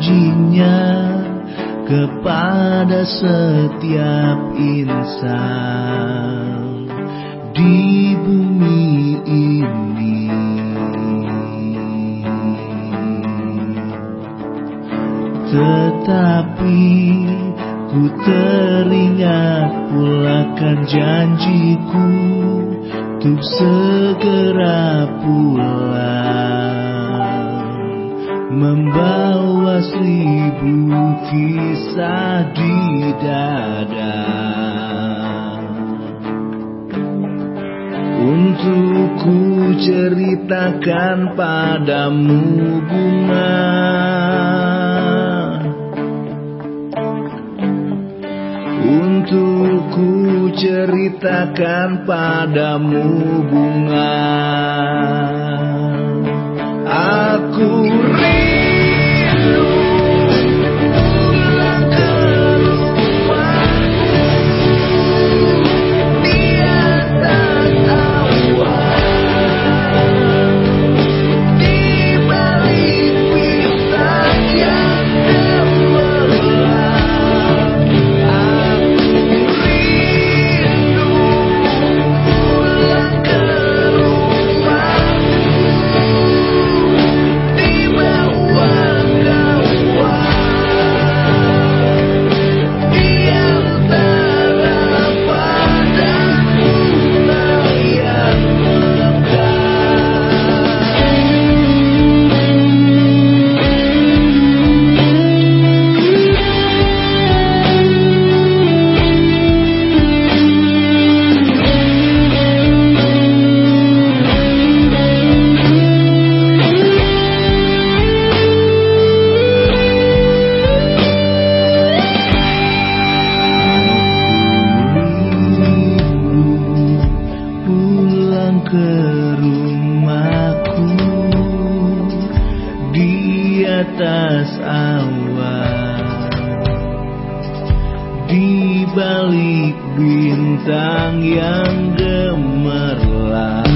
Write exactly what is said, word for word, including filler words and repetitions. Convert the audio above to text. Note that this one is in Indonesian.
janjinya kepada setiap insan di bumi ini. Tetapi ku teringat pula kan janjiku untuk segera pulang, membawa seribu kisah di dada, untuk ku ceritakan padamu bunga, untuk ku ceritakan padamu bunga. Aku rindu pulang ke rumahku di atas awan, di balik bintang yang gemerlap. Ke rumahku di atas awan, di balik bintang yang gemerlap.